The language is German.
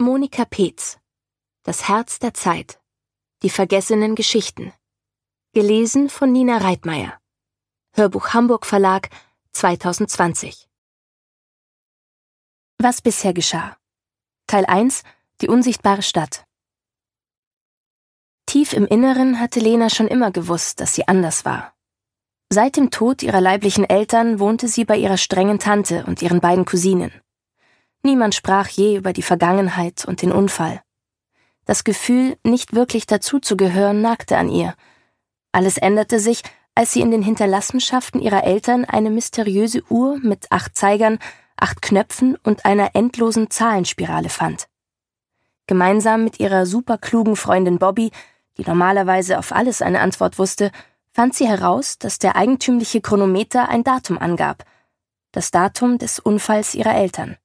Monika Peetz. Das Herz der Zeit. Die vergessenen Geschichten. Gelesen von Nina Reitmeier. Hörbuch Hamburg Verlag 2020. Was bisher geschah. Teil 1. Die unsichtbare Stadt. Tief im Inneren hatte Lena schon immer gewusst, dass sie anders war. Seit dem Tod ihrer leiblichen Eltern wohnte sie bei ihrer strengen Tante und ihren beiden Cousinen. Niemand sprach je über die Vergangenheit und den Unfall. Das Gefühl, nicht wirklich dazuzugehören, nagte an ihr. Alles änderte sich, als sie in den Hinterlassenschaften ihrer Eltern eine mysteriöse Uhr mit 8 Zeigern, 8 Knöpfen und einer endlosen Zahlenspirale fand. Gemeinsam mit ihrer superklugen Freundin Bobby, die normalerweise auf alles eine Antwort wusste, fand sie heraus, dass der eigentümliche Chronometer ein Datum angab. Das Datum des Unfalls ihrer Eltern.